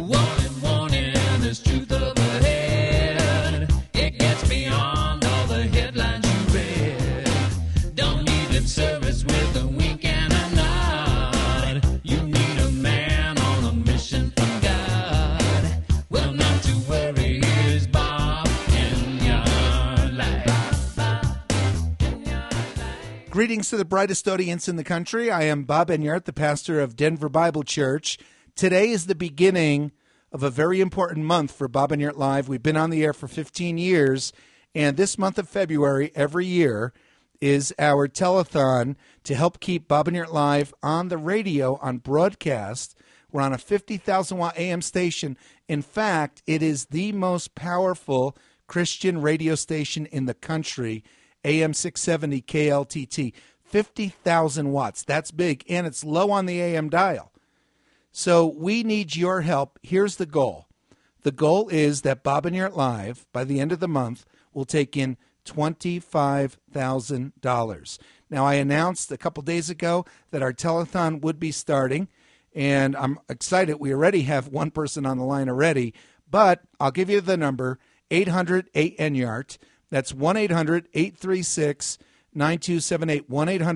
Warning, warning, there's truth up ahead. It gets beyond all the headlines you read. Don't need lip service with a wink and a nod. You need a man on a mission from God. Well, not to worry, here's Bob in your life. Greetings to the brightest audience in the country. I am Bob Enyart, the pastor of Denver Bible Church. Today is the beginning of a very important month for Bob Enyart Live. We've been on the air for 15 years, and this month of February every year is our telethon to help keep Bob Enyart Live on the radio, on broadcast. We're on a 50,000-watt AM station. In fact, it is the most powerful Christian radio station in the country, AM 670 KLTT. 50,000 watts. That's big, and it's low on the AM dial. So we need your help. Here's the goal. The goal is that Bob Enyart Live, by the end of the month, will take in $25,000. Now, I announced a couple days ago that our telethon would be starting, and I'm excited. We already have one person on the line already, but I'll give you the number, 800-8-ENYART. That's 1-800-836-9278,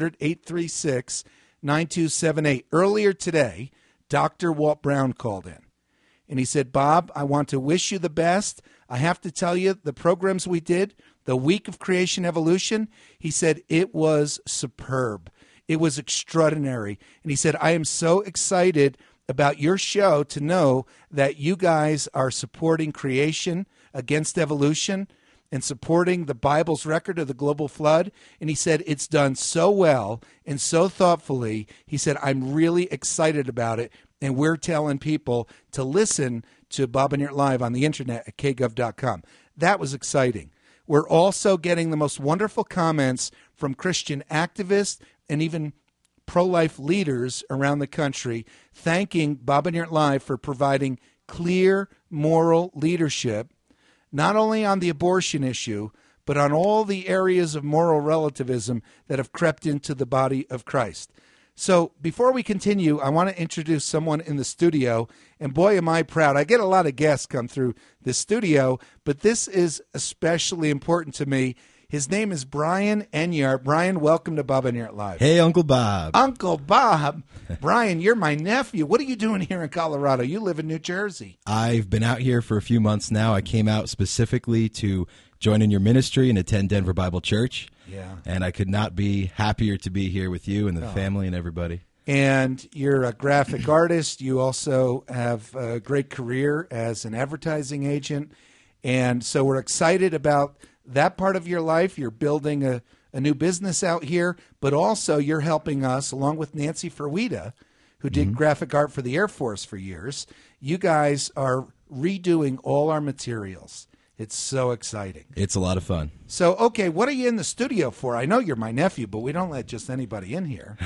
1-800-836-9278. Earlier today, Dr. Walt Brown called in, and he said, Bob, I want to wish you the best. I have to tell you, the programs we did, the week of creation evolution, he said it was superb. It was extraordinary. And he said, I am so excited about your show to know that you guys are supporting creation against evolution and supporting the Bible's record of the global flood. And he said, it's done so well and so thoughtfully. He said, I'm really excited about it. And we're telling people to listen to Bob Enyart Live on the internet at kgov.com. That was exciting. We're also getting the most wonderful comments from Christian activists and even pro-life leaders around the country, thanking Bob Enyart Live for providing clear moral leadership, not only on the abortion issue, but on all the areas of moral relativism that have crept into the body of Christ. So before we continue, I want to introduce someone in the studio, and boy, am I proud. I get a lot of guests come through the studio, but this is especially important to me. His name is Brian Enyart. Brian, welcome to Bob Enyart Live. Hey, Uncle Bob. Uncle Bob. Brian, you're my nephew. What are you doing here in Colorado? You live in New Jersey. I've been out here for a few months now. I came out specifically to join in your ministry and attend Denver Bible Church. Yeah. And I could not be happier to be here with you and the family and everybody. And you're a graphic artist. You also have a great career as an advertising agent. And so we're excited about that part of your life. You're building a new business out here, but also you're helping us, along with Nancy Ferwita, who did graphic art for the Air Force for years. You guys are redoing all our materials. It's so exciting. It's a lot of fun. So, okay, what are you in the studio for? I know you're my nephew, but we don't let just anybody in here.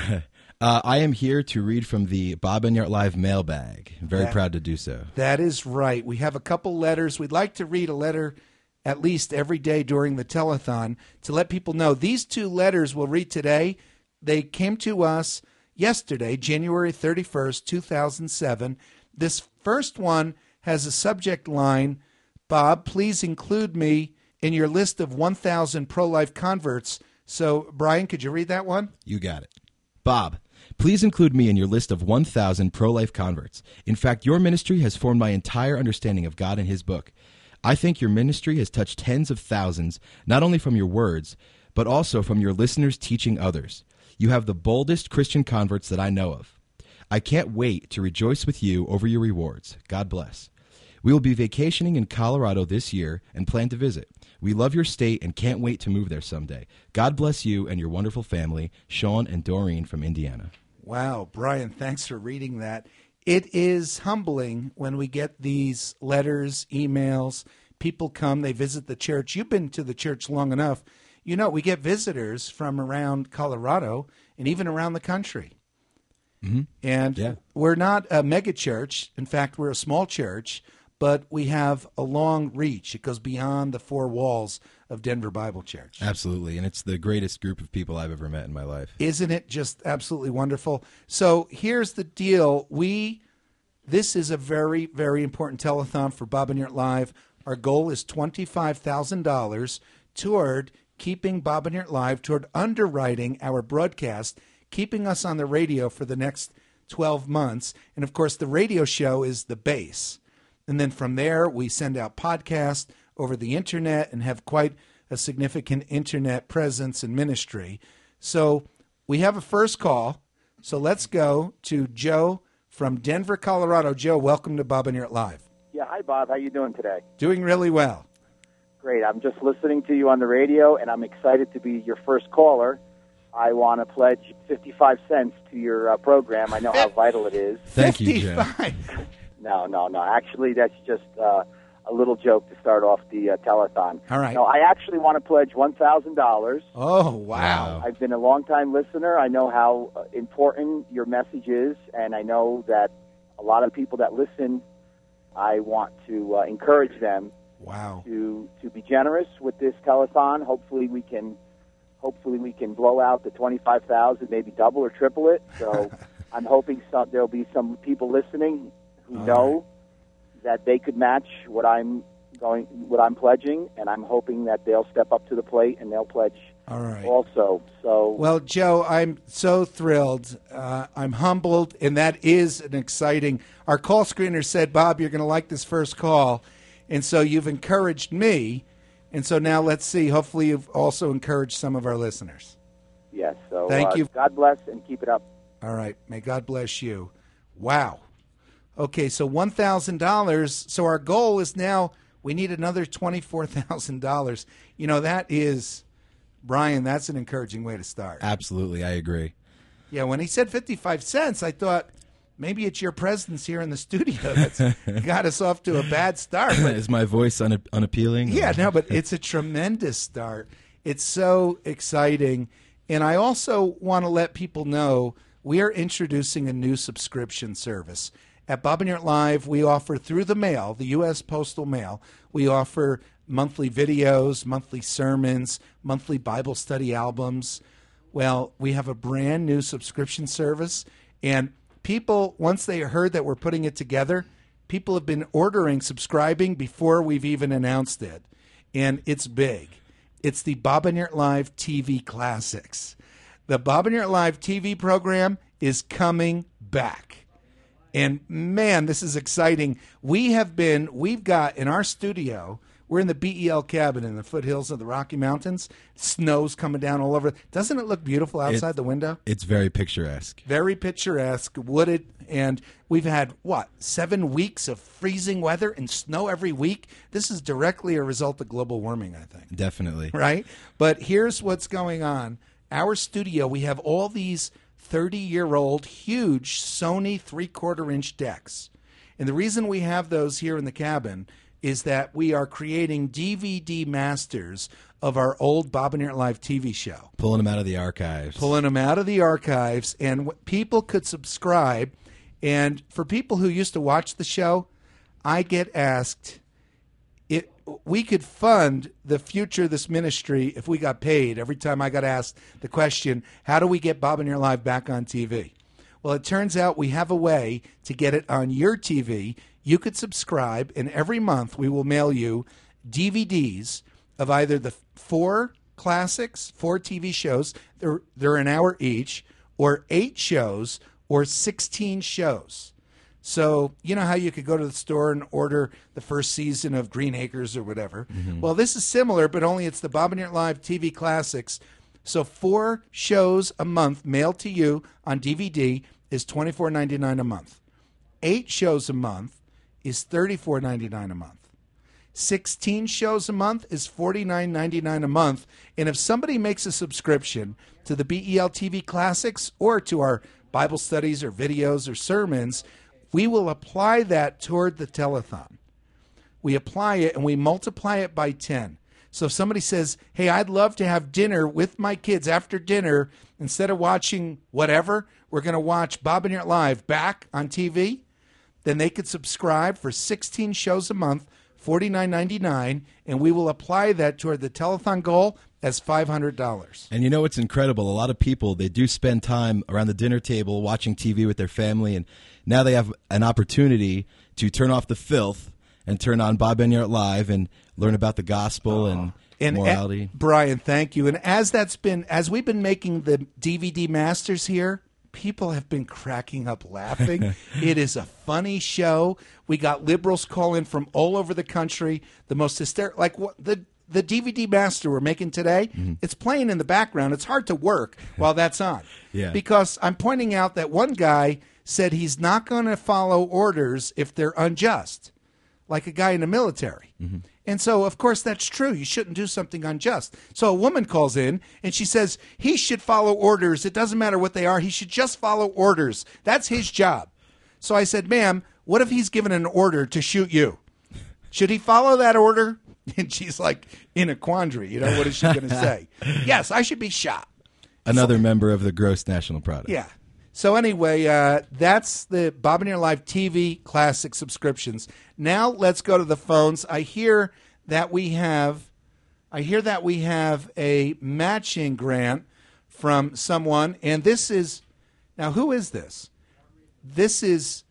I am here to read from the Bob Enyart Live mailbag. I'm very proud to do so. That is right. We have a couple letters. We'd like to read a letter at least every day during the telethon to let people know. These two letters we'll read today, they came to us yesterday, January 31st, 2007. This first one has a subject line, Bob, please include me in your list of 1,000 pro-life converts. So, Brian, could you read that one? You got it. Bob, please include me in your list of 1,000 pro-life converts. In fact, your ministry has formed my entire understanding of God and His book. I think your ministry has touched tens of thousands, not only from your words, but also from your listeners teaching others. You have the boldest Christian converts that I know of. I can't wait to rejoice with you over your rewards. God bless. We will be vacationing in Colorado this year and plan to visit. We love your state and can't wait to move there someday. God bless you and your wonderful family, Sean and Doreen from Indiana. Wow, Brian, thanks for reading that. It is humbling when we get these letters, emails, people come, they visit the church. You've been to the church long enough. You know, we get visitors from around Colorado and even around the country. Mm-hmm. And we're not a mega church. In fact, we're a small church, but we have a long reach. It goes beyond the four walls of Denver Bible Church. Absolutely, and it's the greatest group of people I've ever met in my life. Isn't it just absolutely wonderful? So here's the deal. We This is a very, very important telethon for Bob and Yurt Live. Our goal is $25,000 toward keeping Bob and Yurt Live, toward underwriting our broadcast, keeping us on the radio for the next 12 months. And, of course, the radio show is the base. And then from there, we send out podcasts over the Internet and have quite a significant Internet presence and ministry. So we have a first call. So let's go to Joe from Denver, Colorado. Joe, welcome to Bob and Yurt Live. Yeah, hi, Bob. How you doing today? Doing really well. Great. I'm just listening to you on the radio, and I'm excited to be your first caller. I want to pledge 55 cents to your program. I know how vital it is. Thank you, Joe. 55. No. Actually, that's just a little joke to start off the telethon. All right. No, I actually want to pledge $1,000. Oh, wow. I've been a long-time listener. I know how important your message is, and I know that a lot of people that listen, I want to encourage them Wow. to be generous with this telethon. Hopefully we can blow out the 25,000, maybe double or triple it. So I'm hoping there'll be some people listening who know that they could match what I'm pledging, and I'm hoping that they'll step up to the plate and they'll pledge All right. also. So Well, Joe, I'm so thrilled. I'm humbled, and that is an exciting. Our call screener said, Bob, you're going to like this first call. And so you've encouraged me. And so now let's see. Hopefully you've also encouraged some of our listeners. yes. So Thank you. God bless and keep it up. All right. May God bless you. Wow. Okay, so $1,000. So our goal is now we need another $24,000. You know, that is, Brian, that's an encouraging way to start. Absolutely, I agree. Yeah, when he said 55 cents, I thought maybe it's your presence here in the studio that's got us off to a bad start. But Is my voice unappealing? yeah, no, but it's a tremendous start. It's so exciting. And I also want to let people know we are introducing a new subscription service. At Bob and Yurt Live, we offer through the mail, the U.S. Postal Mail, we offer monthly videos, monthly sermons, monthly Bible study albums. Well, we have a brand new subscription service, and people, once they heard that we're putting it together, people have been ordering, subscribing before we've even announced it. And it's big. It's the Bob and Yurt Live TV Classics. The Bob and Yurt Live TV program is coming back. And man, this is exciting. We've got in our studio, we're in the BEL cabin in the foothills of the Rocky Mountains. Snow's coming down all over. Doesn't it look beautiful outside the window? It's very picturesque. Very picturesque, wooded, and we've had, 7 weeks of freezing weather and snow every week? This is directly a result of global warming, I think. Definitely. Right? But here's what's going on. Our studio, we have all these 30-year-old huge Sony 3/4-inch decks. And the reason we have those here in the cabin is that we are creating DVD masters of our old Bob and Yurt Live TV show. Pulling them out of the archives. And people could subscribe. And for people who used to watch the show, I get asked, we could fund the future of this ministry if we got paid. Every time I got asked the question, how do we get Bob and Yurt Live back on TV? Well, it turns out we have a way to get it on your TV. You could subscribe, and every month we will mail you DVDs of either the 4 classics, 4 TV shows, they're an hour each, or 8 shows, or 16 shows. So, you know how you could go to the store and order the first season of Green Acres or whatever? Mm-hmm. Well, this is similar, but only it's the Bob and Yurt Live TV Classics. So 4 shows a month mailed to you on DVD is $24.99 a month. 8 shows a month is $34.99 a month. 16 shows a month is $49.99 a month. And if somebody makes a subscription to the BEL TV Classics or to our Bible studies or videos or sermons, we will apply that toward the telethon. We apply it and we multiply it by 10. So if somebody says, hey, I'd love to have dinner with my kids after dinner, instead of watching whatever, we're going to watch Bob and Yurt Live back on TV, then they could subscribe for 16 shows a month $49.99, and we will apply that toward the telethon goal as $500. And you know what's incredible? A lot of people, they do spend time around the dinner table watching TV with their family, and now they have an opportunity to turn off the filth and turn on Bob Enyart Live and learn about the gospel and morality. Brian, thank you. And as we've been making the DVD masters here, people have been cracking up laughing. It is a funny show. We got liberals call in from all over the country. The most hysterical, like what the DVD master we're making today, it's playing in the background. It's hard to work while that's on. Yeah. Because I'm pointing out that one guy said he's not going to follow orders if they're unjust, like a guy in the military. And so, of course, that's true. You shouldn't do something unjust. So a woman calls in, and she says he should follow orders. It doesn't matter what they are. He should just follow orders. That's his job. So I said, ma'am, what if he's given an order to shoot you? Should he follow that order? And she's like in a quandary. You know, what is she going to say? Yes, I should be shot. Another member of the gross national product. Yeah. So anyway, that's the Bob and Your Live TV Classic subscriptions. Now let's go to the phones. I hear that we have a matching grant from someone, and this is now who is this? This is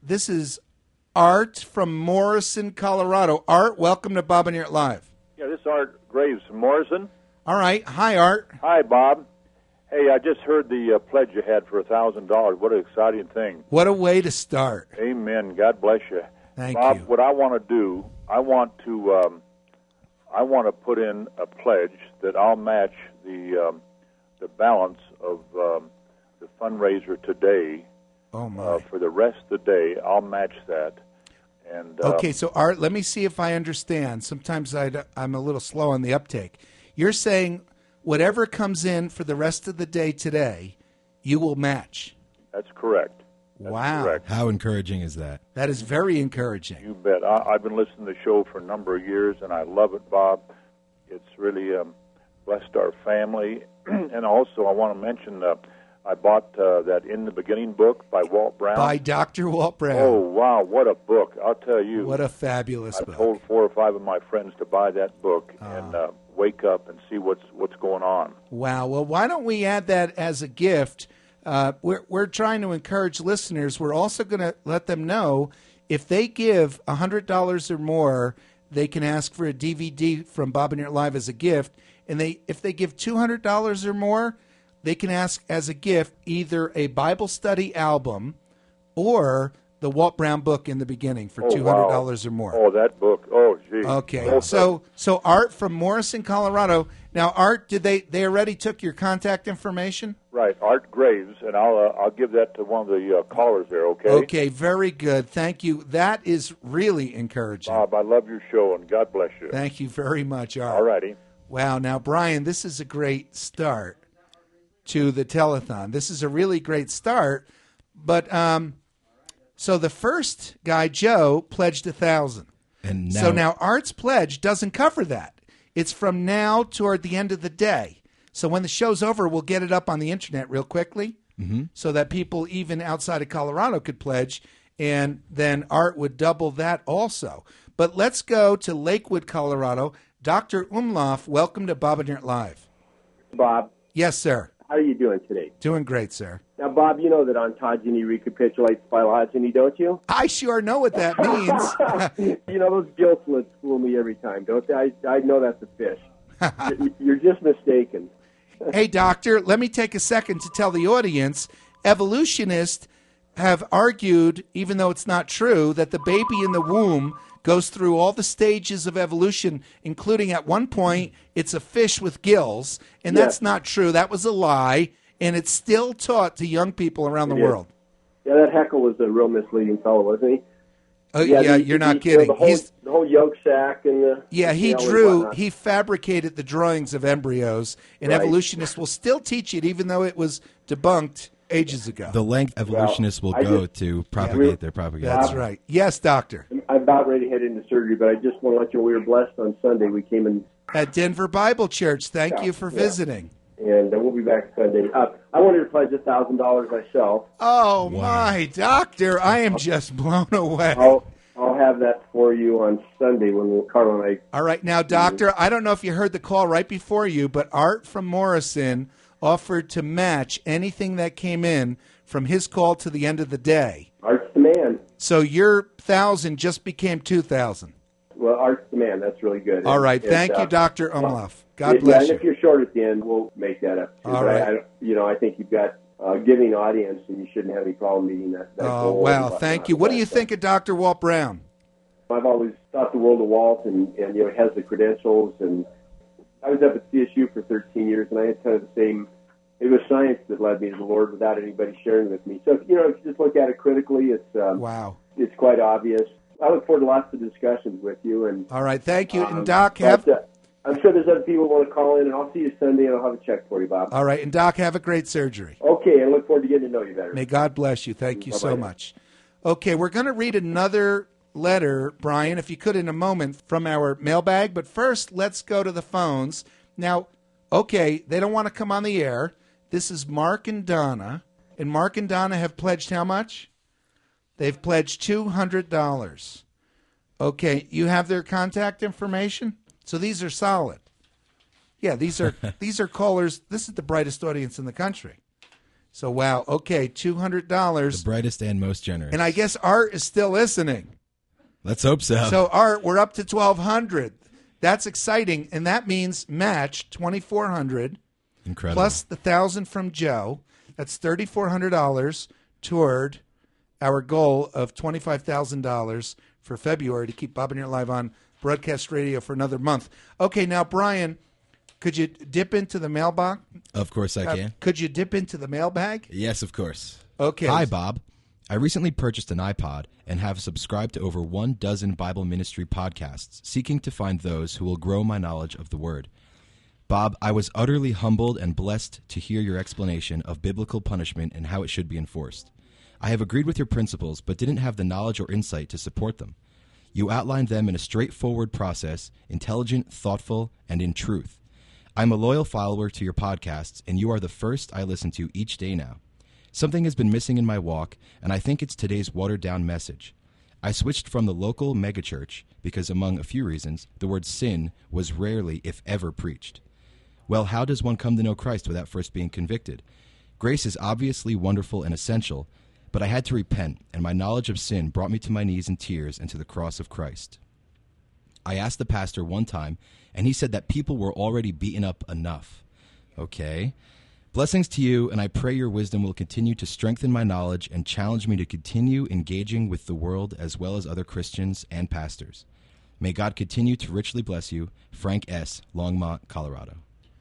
Art from Morrison, Colorado. Art, welcome to Bob and Your Live. Yeah, this is Art Graves from Morrison. All right. Hi, Art. Hi, Bob. Hey, I just heard the pledge you had for $1,000. What an exciting thing. What a way to start. Amen. God bless you. Thank Bob, you. what I want to do, I want to put in a pledge that I'll match the balance of the fundraiser today. Oh, my. For the rest of the day, I'll match that. And Okay, so Art, let me see if I understand. Sometimes I'm a little slow on the uptake. You're saying whatever comes in for the rest of the day today, you will match. That's correct. That's Wow. correct. How encouraging is that? That is very encouraging. You bet. I've been listening to the show for a number of years, and I love it, Bob. It's really blessed our family. And also, I want to mention I bought that In the Beginning book by Walt Brown. By Dr. Walt Brown. Oh, wow, what a book. I'll tell you. What a fabulous I've book. told 4 or 5 of my friends to buy that book and wake up and see what's going on. Wow. Well, why don't we add that as a gift? We're trying to encourage listeners. We're also going to let them know if they give $100 or more, they can ask for a DVD from Bob and Your Live as a gift. And if they give $200 or more, they can ask as a gift either a Bible study album or the Walt Brown book In the Beginning for $200 or more. Oh, that book. Oh, gee. Okay. So Art from Morrison, Colorado. Now, Art, did they already took your contact information? Right, Art Graves, and I'll give that to one of the callers there, okay? Okay, very good. Thank you. That is really encouraging. Bob, I love your show, and God bless you. Thank you very much, Art. All righty. Wow. Now, Brian, this is a great start to the telethon. This is a really great start. But so the first guy, Joe, pledged $1,000. And So now Art's pledge doesn't cover that. It's from now toward the end of the day. So when the show's over, we'll get it up on the internet real quickly so that people even outside of Colorado could pledge, and then Art would double that also. But let's go to Lakewood, Colorado. Dr. Umlauf, welcome to Bob and Your Live. Bob, Yes, sir. how are you doing today? Doing great, sir. Now, Bob, you know that ontogeny recapitulates phylogeny, don't you? I sure know what that means. You know, those gill slits fool me every time, don't they? I know that's a fish. You're just mistaken. Hey, doctor, let me take a second to tell the audience, evolutionists have argued, even though it's not true, that the baby in the womb goes through all the stages of evolution, including at one point it's a fish with gills, and that's Yes. not true. That was a lie, and it's still taught to young people around the is. world. Yeah, that Heckle was a real misleading fellow, wasn't he? Oh, yeah, you're not kidding. The whole yolk sac and the He tail and drew, whatnot. he fabricated the drawings of embryos, and Right. evolutionists will still teach it, even though it was debunked ages ago. the length evolutionists will I go just- to propagate their propaganda. That's right. Yes, doctor. I'm about ready to head into surgery, but I just want to let you know we were blessed on Sunday. We came in, At Denver Bible Church. Thank you for Yeah. visiting. and we'll be back Sunday. I wanted to pledge $1,000 myself. Oh, my doctor. I am just blown away. I'll I'll have that for you on Sunday when Carl and I. All right. Now, Doctor, I don't know if you heard the call right before you, but Art from Morrison offered to match anything that came in from his call to the end of the day. Art's the man. So your 1,000 just became 2,000. Well, Art's the man. That's really good. All right. Thank you, Dr. Umlauf. God bless and you. if you're short at the end, we'll make that up. All right. I think you've got a giving audience, and you shouldn't have any problem meeting that Oh, goal. wow. Thank you. What do you think of Dr. Walt Brown? I've always thought the world of Walt, and he has the credentials. And I was up at CSU for 13 years, and I had kind of the same. It was science that led me to the Lord without anybody sharing with me. So, if you just look at it critically, it's Wow. It's quite obvious. I look forward to lots of discussions with you. And All right. Thank you. And Doc, have... I'm sure there's other people who want to call in, and I'll see you Sunday, and I'll have a check for you, Bob. All right. And Doc, have a great surgery. Okay, I look forward to getting to know you better. May God bless you. Thank you so Bye-bye. much. Okay, we're going to read another letter, Brian, if you could, in a moment from our mailbag. But first, let's go to the phones. Now, okay, they don't want to come on the air. This is Mark and Donna. And Mark and Donna have pledged how much? They've pledged $200. Okay, you have their contact information? So these are solid. Yeah, these are callers. This is the brightest audience in the country. So, wow, okay, $200. The brightest and most generous. And I guess Art is still listening. Let's hope so. So, Art, we're up to $1,200. That's exciting, and that means match $2,400 Incredible. plus the $1,000 from Joe. That's $3,400 toward our goal of $25,000 for February to keep Bob and Your Live on broadcast radio for another month. Okay, now, Brian, could you dip into the mailbox? Of course I can. Could you dip into the mailbag? Yes, of course. Okay. Hi, Bob. I recently purchased an iPod and have subscribed to over 12 Bible ministry podcasts, seeking to find those who will grow my knowledge of the Word. Bob, I was utterly humbled and blessed to hear your explanation of biblical punishment and how it should be enforced. I have agreed with your principles, but didn't have the knowledge or insight to support them. You outlined them in a straightforward process, intelligent, thoughtful, and in truth. I'm a loyal follower to your podcasts, and you are the first I listen to each day now. Something has been missing in my walk, and I think it's today's watered-down message. I switched from the local megachurch because, among a few reasons, the word sin was rarely, if ever, preached. Well, how does one come to know Christ without first being convicted? Grace is obviously wonderful and essential, but I had to repent, and my knowledge of sin brought me to my knees in tears and to the cross of Christ. I asked the pastor one time, and he said that people were already beaten up enough. Okay. Blessings to you, and I pray your wisdom will continue to strengthen my knowledge and challenge me to continue engaging with the world as well as other Christians and pastors. May God continue to richly bless you. Frank S., Longmont, Colorado.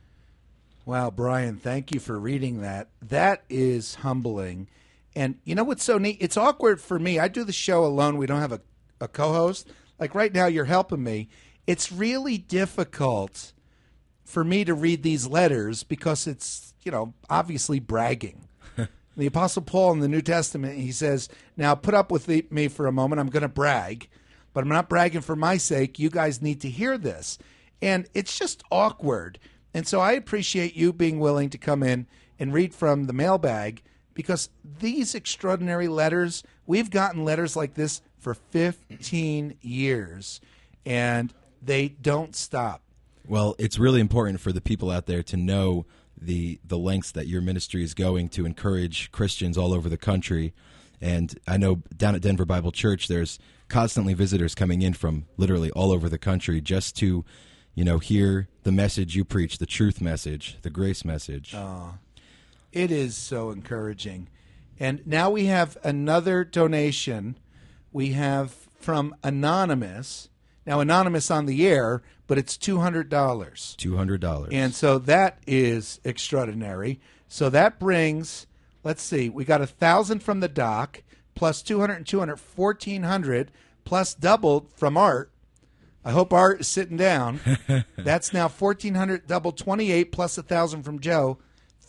Wow, Brian, thank you for reading that. That is humbling. And you know what's so neat? It's awkward for me. I do the show alone. We don't have a co-host. Like right now, you're helping me. It's really difficult for me to read these letters because it's, obviously bragging. The Apostle Paul in the New Testament, he says, now put up with me for a moment. I'm going to brag, but I'm not bragging for my sake. You guys need to hear this. And it's just awkward. And so I appreciate you being willing to come in and read from the mailbag, because these extraordinary letters, we've gotten letters like this for 15 years, and they don't stop. Well, it's really important for the people out there to know the lengths that your ministry is going to encourage Christians all over the country. And I know down at Denver Bible Church, there's constantly visitors coming in from literally all over the country just to, hear the message you preach, the truth message, the grace message. It is so encouraging. And now we have another donation. We have from Anonymous. Now, Anonymous on the air, but it's $200. $200. And so that is extraordinary. So that brings, let's see, we got 1,000 from the doc, plus 200 and 200, 1,400, plus doubled from Art. I hope Art is sitting down. That's now 1,400, double 28, plus 1,000 from Joe,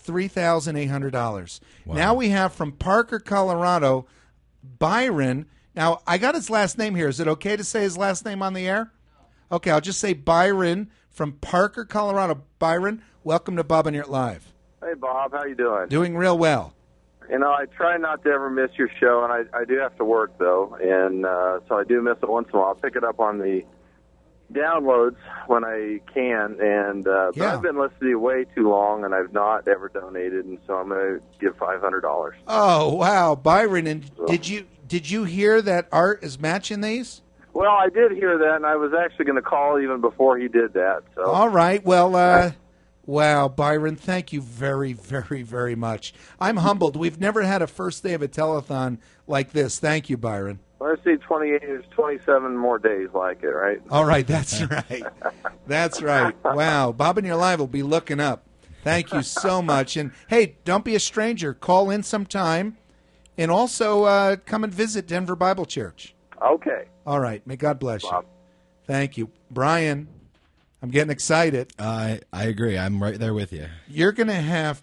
$3,800. Wow. Now we have from Parker, Colorado, Byron. Now, I got his last name here. Is it okay to say his last name on the air? Okay, I'll just say Byron from Parker, Colorado. Byron, welcome to Bob and Your Live. Hey, Bob. How you doing? Doing real well. I try not to ever miss your show, and I do have to work, though, and so I do miss it once in a while. I'll pick it up on the downloads when I can, and but Yeah. I've been listening to you way too long, and I've not ever donated, and so I'm going to give $500. Oh, wow, Byron, and did you hear that Art is matching these? Well, I did hear that, and I was actually going to call even before he did that. So All right. Well, wow, Byron, thank you very, very, very much. I'm humbled. We've never had a first day of a telethon like this. Thank you, Byron. let's see, 28 is 27 more days like it, right? All right, that's right. That's right. Wow, Bob and Your Live will be looking up. Thank you so much. And, hey, don't be a stranger. Call in sometime. And also come and visit Denver Bible Church. Okay. All right. May God bless Bob. you. Thank you. Brian, I'm getting excited. I agree. I'm right there with you. You're going to have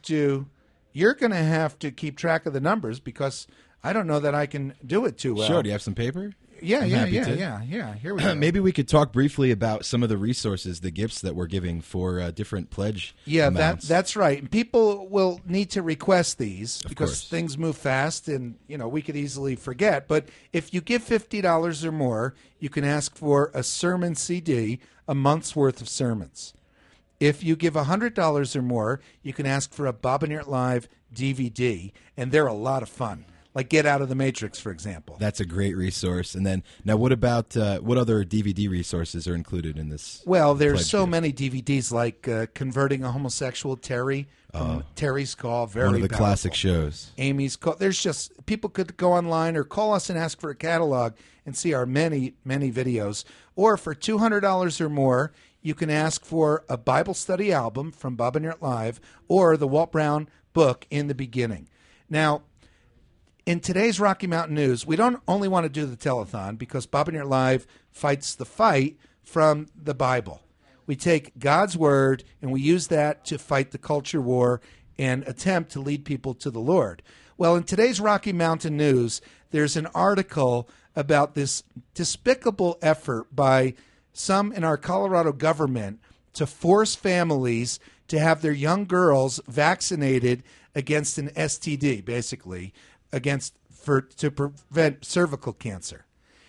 to keep track of the numbers because I don't know that I can do it too well. Sure. Do you have some paper? Yeah, I'm yeah, happy yeah, to. yeah. Here we go. Maybe we could talk briefly about some of the resources, the gifts that we're giving for different pledge Yeah, amounts. that's right. And people will need to request these because course. things move fast and, we could easily forget. But if you give $50 or more, you can ask for a sermon CD, a month's worth of sermons. If you give $100 or more, you can ask for a Bob and Art Live DVD, and they're a lot of fun. Like Get Out of the Matrix, for example. That's a great resource. And then, now what about, what other DVD resources are included in this? Well, there's pledge so gift? many DVDs like Converting a Homosexual, Terry, from Terry's Call, very One of the powerful. classic shows. Amy's Call. There's just, people could go online or call us and ask for a catalog and see our many, many videos. Or for $200 or more, you can ask for a Bible study album from Bob and Art Live or the Walt Brown book, In the Beginning. Now, in today's Rocky Mountain News, we don't only want to do the telethon because Bob and Art Live fights the fight from the Bible. We take God's word and we use that to fight the culture war and attempt to lead people to the Lord. Well, in today's Rocky Mountain News, there's an article about this despicable effort by some in our Colorado government to force families to have their young girls vaccinated against an STD, basically, to prevent cervical cancer.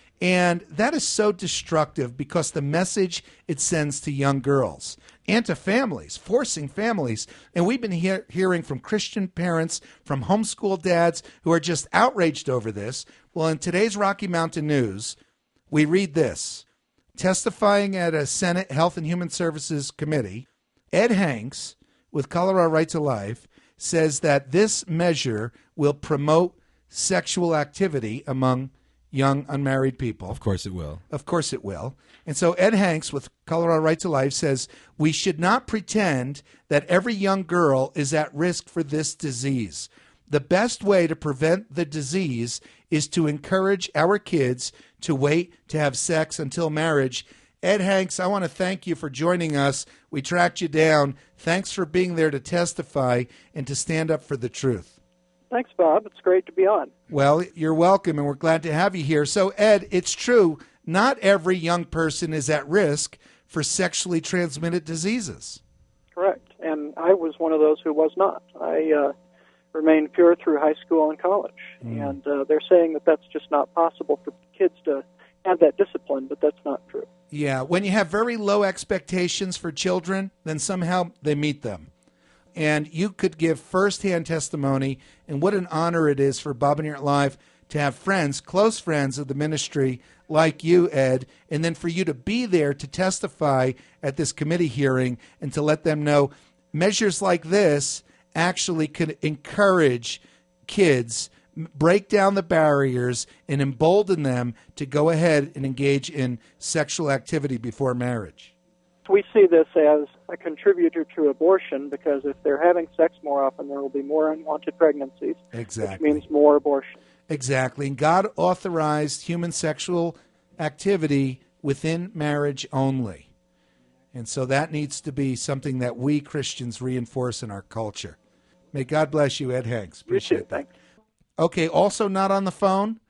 And that is so destructive because the message it sends to young girls and to families, forcing families. And we've been hearing from Christian parents, from homeschool dads who are just outraged over this. Well, in today's Rocky Mountain News, we read this. Testifying at a Senate Health and Human Services Committee, Ed Hanks with Colorado Right to Life says that this measure will promote sexual activity among young unmarried people. Of course it will. Of course it will. And so Ed Hanks with Colorado Right to Life says we should not pretend that every young girl is at risk for this disease. The best way to prevent the disease is to encourage our kids to wait to have sex until marriage. Ed Hanks, I want to thank you for joining us. We tracked you down. Thanks for being there to testify and to stand up for the truth. Thanks, Bob. It's great to be on. Well, you're welcome, and we're glad to have you here. So, Ed, it's true, not every young person is at risk for sexually transmitted diseases. Correct. And I was one of those who was not. I remained pure through high school and college. And they're saying that that's just not possible for kids to have that discipline, but that's not true. Yeah, when you have very low expectations for children, then somehow they meet them. And you could give firsthand testimony, and what an honor it is for Bob and Art Live to have friends, close friends of the ministry like you, Ed, and then for you to be there to testify at this committee hearing and to let them know measures like this actually could encourage kids, break down the barriers, and embolden them to go ahead and engage in sexual activity before marriage. We see this as a contributor to abortion because if they're having sex more often, there will be more unwanted pregnancies, Exactly. which means more abortion. Exactly. And God authorized human sexual activity within marriage only. And so that needs to be something that we Christians reinforce in our culture. May God bless you, Ed Hanks. Appreciate You too. that. Thanks. Okay, also not on the phone,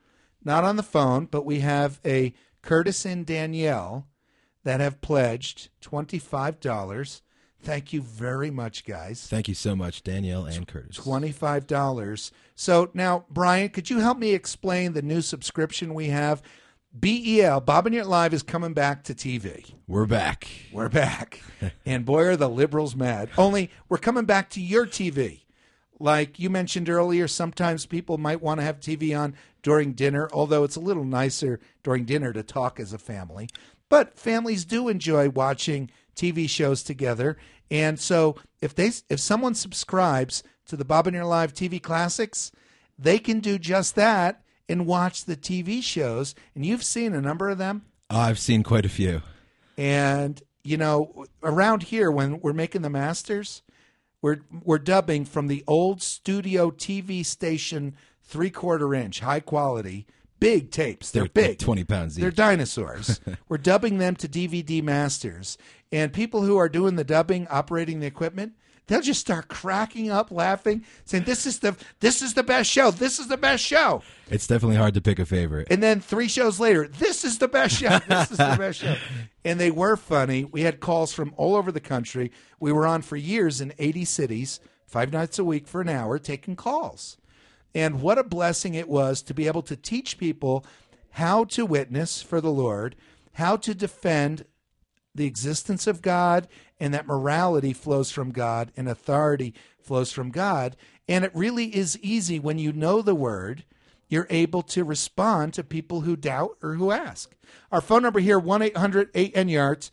but we have a Curtis and Danielle that have pledged $25 Thank you very much, guys. Thank you so much, Danielle and Curtis. $25. So now, Brian, could you help me explain the new subscription we have? BEL, Bob and Your Live, is coming back to TV. We're back. We're back. And boy, are the liberals mad. Only we're coming back to your TV. Like you mentioned earlier, sometimes people might want to have TV on during dinner, although it's a little nicer during dinner to talk as a family. But families do enjoy watching TV shows together. And so if someone subscribes to the Bob and Your Live TV Classics, they can do just that and watch the TV shows. And you've seen a number of them. I've seen quite a few. And, you know, around here when we're making the Masters, we're dubbing from the old studio TV station 3/4 inch, high quality, big tapes. They're big. Like 20 pounds each. They're dinosaurs. We're dubbing them to DVD masters. And people who are doing the dubbing, operating the equipment, they'll just start cracking up, laughing, saying, this is the best show. This is the best show. It's definitely hard to pick a favorite. And then 3 shows later, this is the best show. This is the best show. And they were funny. We had calls from all over the country. We were on for years in 80 cities, 5 nights a week for an hour, taking calls. And what a blessing it was to be able to teach people how to witness for the Lord, how to defend the existence of God, and that morality flows from God and authority flows from God. And it really is easy when you know the Word. You're able to respond to people who doubt or who ask. Our phone number here, 1-800-8-NYARDS,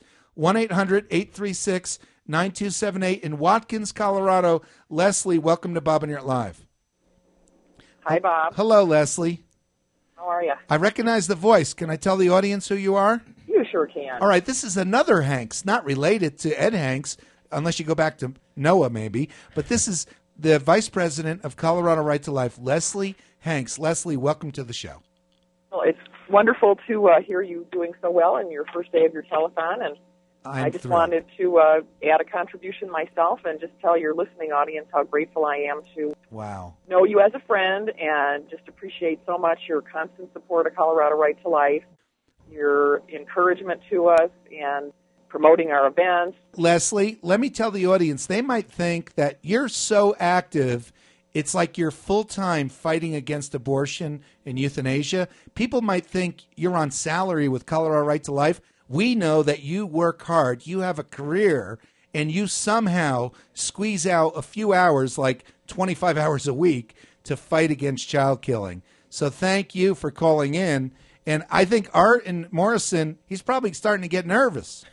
1-800-836-9278 in Watkins, Colorado. Leslie, welcome to Bob and Your Live. Hi, Bob. Hello, Leslie. How are you? I recognize the voice. Can I tell the audience who you are? You sure can. All right, this is another Hanks, not related to Ed Hanks, unless you go back to Noah maybe, but this is the Vice President of Colorado Right to Life, Leslie Hanks. Leslie, welcome to the show. Well, it's wonderful to hear you doing so well in your first day of your telethon, and I just wanted to add a contribution myself and just tell your listening audience how grateful I am to know you as a friend and just appreciate so much your constant support of Colorado Right to Life, your encouragement to us, and promoting our events. Leslie, let me tell the audience, they might think that you're so active, it's like you're full-time fighting against abortion and euthanasia. People might think you're on salary with Colorado Right to Life. We know that you work hard, you have a career, and you somehow squeeze out a few hours, like 25 hours a week, to fight against child killing. So thank you for calling in. And I think Art and Morrison, he's probably starting to get nervous.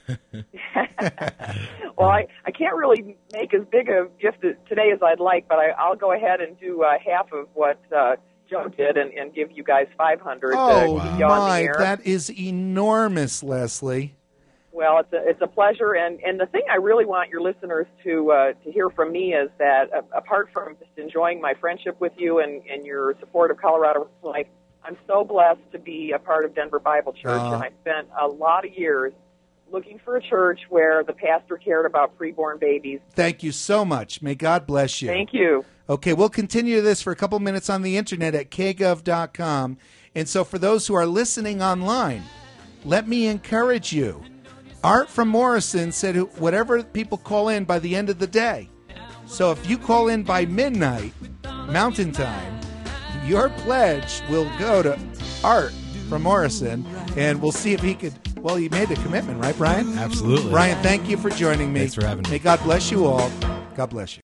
Well, I can't really make as big a gift today as I'd like, but I'll go ahead and do half of what Joe did and give you guys $500 Oh, to keep you on the air. that is enormous, Leslie. Well, it's a pleasure, and the thing I really want your listeners to hear from me is that apart from just enjoying my friendship with you and your support of Colorado Life, I'm so blessed to be a part of Denver Bible Church, and I spent a lot of years looking for a church where the pastor cared about preborn babies. Thank you so much. May God bless you. Thank you. Okay, we'll continue this for a couple minutes on the internet at kgov.com. And so for those who are listening online, let me encourage you. Art from Morrison said whatever people call in by the end of the day. So if you call in by midnight, Mountain Time, your pledge will go to Art from Morrison, and we'll see if he could. Well, you made a commitment, right, Brian? Absolutely. Brian, thank you for joining me. Thanks for having me. May God bless you all. God bless you.